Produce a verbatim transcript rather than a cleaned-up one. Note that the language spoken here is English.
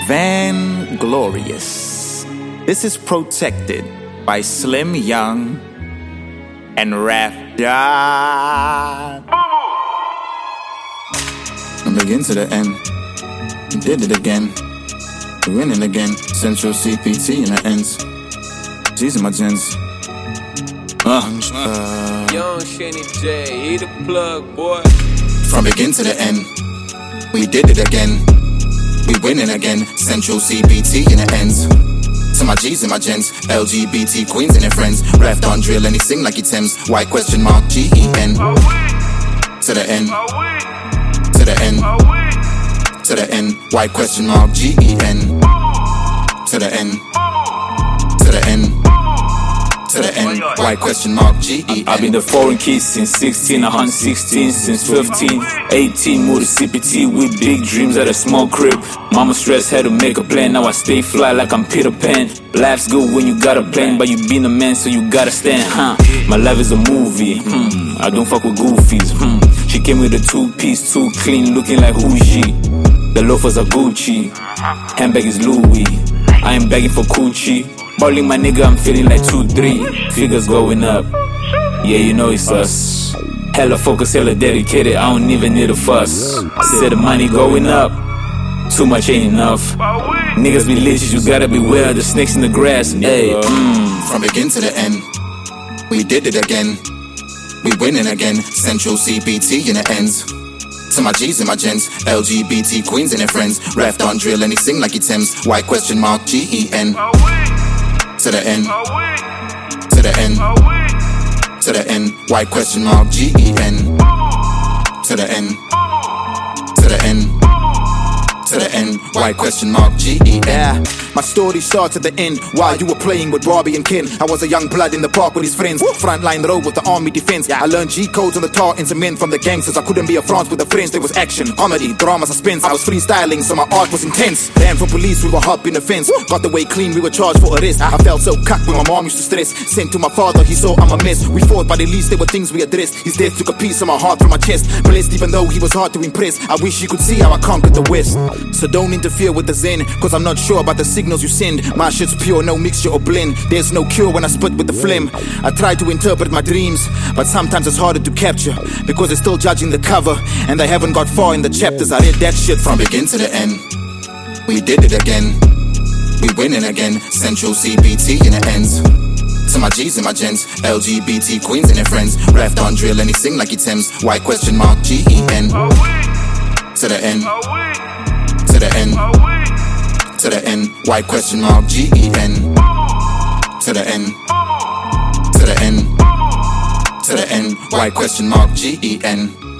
Van Glorious. This is protected by Slim Young and Rap God. From begin to the end, we did it again. We're winning again. Central C P T in the ends. These are my gens. Uh, uh, Young Shanny J, he the plug, boy. From begin to the end, we did it again. We winning again. Central C P T in the ends. To my G's and my gens, L G B T queens and their friends. Ref don't drill and he sing like he Thames. White question mark G E N. To the end. To the end. To the end. White question mark G E N. To the end. To the end. To the end. White question mark G E N. I've been the foreign kid since sixteen, I hunt sixteen since fifteen, eighteen, moved to C P T with big dreams at a small crib. Mama stressed, had to make a plan, now I stay fly like I'm Peter Pan. Life's good when you got a plan, but you been a man so you gotta stand, huh? My life is a movie, hmm, I don't fuck with goofies, hmm. She came with a two-piece, too clean, looking like Hoochie. The loafers are Gucci, handbag is Louis. I ain't begging for coochie. Balling my nigga, I'm feeling like two three. Figures going up, yeah, you know it's us. Hella focused, hella dedicated, I don't even need a fuss. Said the money going up, too much ain't enough. Niggas be leeches, you gotta beware the snakes in the grass. Hey, mm. From begin to the end, we did it again. We winning again. Central C P T in the ends. To my G's and my gens, L G B T queens and their friends. Ref don't drill and he sing like he Thames. White question mark G E N. To the end. To the end. To the end. White question mark G E N. To the end. To the end. To the end. White question mark G E N. Yeah, my story starts at the end while you were playing with Robbie and Ken. I was a young blood in the park with his friends. Frontline road with the army defense. I learned G codes on the tar and cement from the gangsters. I couldn't be a France with the friends. There was action, comedy, drama, suspense. I was freestyling, so my art was intense. Ran from police, we were hopping the fence. Got the way clean, we were charged for arrest. I felt so cocked when my mom used to stress. Sent to my father, he saw I'm a mess. We fought, but at least there were things we addressed. His death took a piece of my heart from my chest. Blessed even though he was hard to impress. I wish you could see how I conquered the West. So don't interfere with the zen, cause I'm not sure about the signals you send. My shit's pure, no mixture or blend. There's no cure when I spit with the phlegm. I try to interpret my dreams, but sometimes it's harder to capture, because they're still judging the cover, and they haven't got far in the chapters. I read that shit from begin to the end. We did it again. We winning again. Central C P T in the ends. To my G's and my gens, L G B T queens and their friends. Ref don't drill and he sing like he Thames. White question mark G E N. To the end. To the end. To the end. White question mark G E N. To the end. To the end. To the end. White question mark G E N.